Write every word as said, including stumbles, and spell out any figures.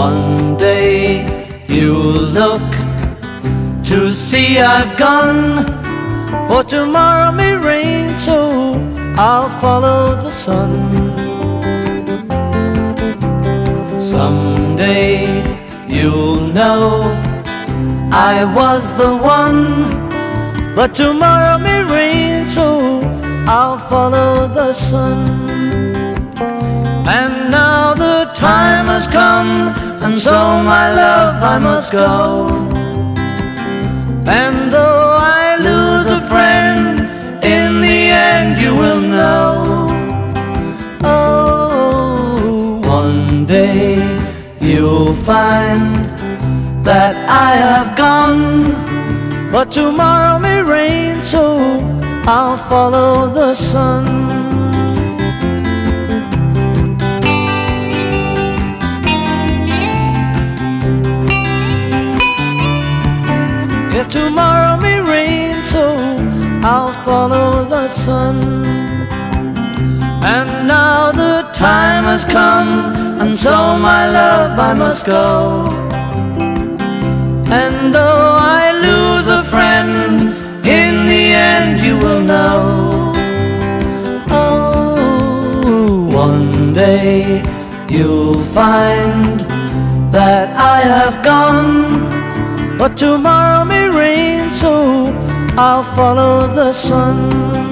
One day you'll look to see I've gone, for tomorrow may rain, so I'll follow the sun. Someday you'll know I was the one, but tomorrow may rain, so I'll follow the sun. And now the time has come, and so my love I must go. And though I lose a friend, in the end you will know. Oh, one day you'll find that I have gone, but tomorrow may rain, so I'll follow the sun. Yes, tomorrow may rain, so I'll follow the sun. And now the time has come, and so my love I must go. And though I lose a friend, in the end you will know. Oh, one day you'll find that I have gone, but tomorrow may rain, so I'll follow the sun.